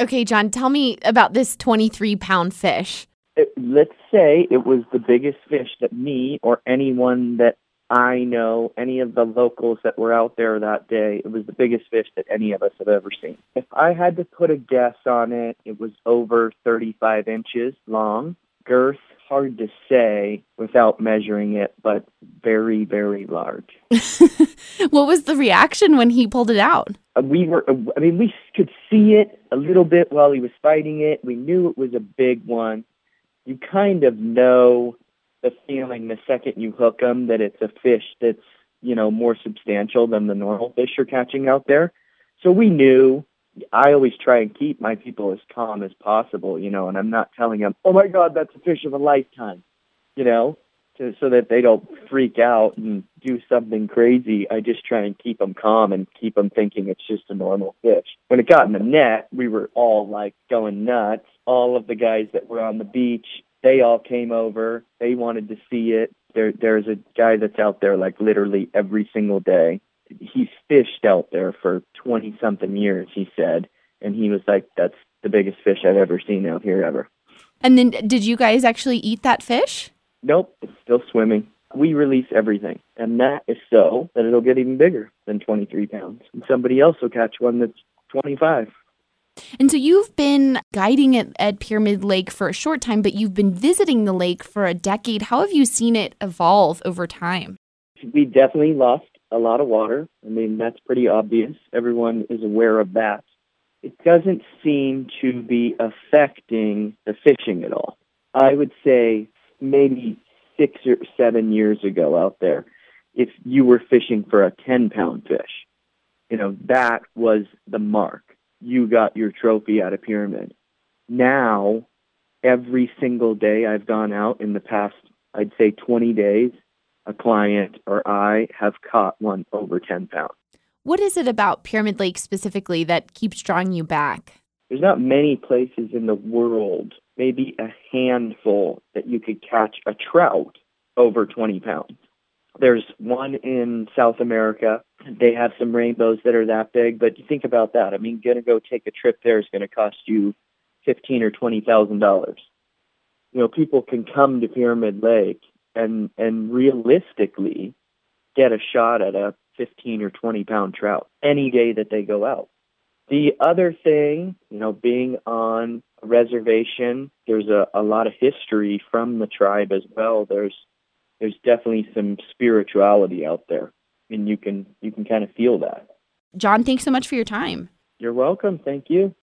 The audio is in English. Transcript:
Okay, John, tell me about this 23-pound fish. Let's say it was the biggest fish that me or anyone that I know, any of the locals that were out there that day, it was the biggest fish that any of us have ever seen. If I had to put a guess on it, it was over 35 inches long. Girth, hard to say without measuring it, but very, very large. What was the reaction when he pulled it out? We could see it a little bit while he was fighting it. We knew it was a big one. You kind of know the feeling the second you hook them that it's a fish that's, more substantial than the normal fish you're catching out there. So we knew. I always try and keep my people as calm as possible, and I'm not telling them, oh my God, that's a fish of a lifetime, so that they don't freak out and do something crazy. I just try and keep them calm and keep them thinking it's just a normal fish. When it got in the net, we were all like going nuts. All of the guys that were on the beach, they all came over. They wanted to see it. There's a guy that's out there like literally every single day. He's fished out there for 20-something years, he said. And he was like, that's the biggest fish I've ever seen out here ever. And then did you guys actually eat that fish? Nope, it's still swimming. We release everything, and that is so that it'll get even bigger than 23 pounds. And somebody else will catch one that's 25. And so you've been guiding at Pyramid Lake for a short time, but you've been visiting the lake for a decade. How have you seen it evolve over time? We definitely lost a lot of water. I mean, that's pretty obvious. Everyone is aware of that. It doesn't seem to be affecting the fishing at all. I would say maybe 6 or 7 years ago out there, if you were fishing for a 10-pound fish, that was the mark. You got your trophy out of Pyramid. Now, every single day I've gone out in the past, I'd say 20 days, a client or I have caught one over 10 pounds. What is it about Pyramid Lake specifically that keeps drawing you back? There's not many places in the world, maybe a handful, that you could catch a trout over 20 pounds. There's one in South America. They have some rainbows that are that big, but you think about that. I mean, going to go take a trip there is going to cost you $15,000 or $20,000. People can come to Pyramid Lake and realistically get a shot at a 15 or 20 pound trout any day that they go out. The other thing, being on a reservation, there's a lot of history from the tribe as well. There's definitely some spirituality out there, and you can kind of feel that. John, thanks so much for your time. You're welcome. Thank you.